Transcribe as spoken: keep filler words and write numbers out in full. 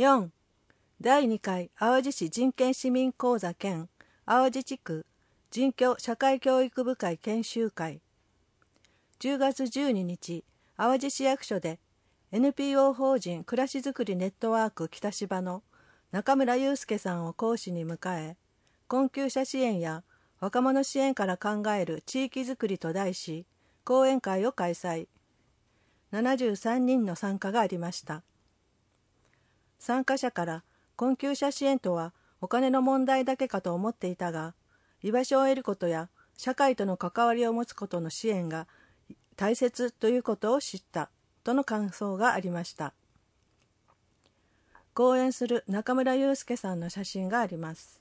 よん. だいにかい淡路市人権市民講座兼淡路地区人教社会教育部会研修会。じゅうがつじゅうににち、淡路市役所で エヌピーオー 法人暮らしづくりネットワーク北芝の中村祐介さんを講師に迎え、困窮者支援や若者支援から考える地域づくりと題し、講演会を開催。ななじゅうさんにんの参加がありました。参加者から、困窮者支援とはお金の問題だけかと思っていたが、居場所を得ることや社会との関わりを持つことの支援が大切ということを知ったとの感想がありました。講演する中村祐介さんの写真があります。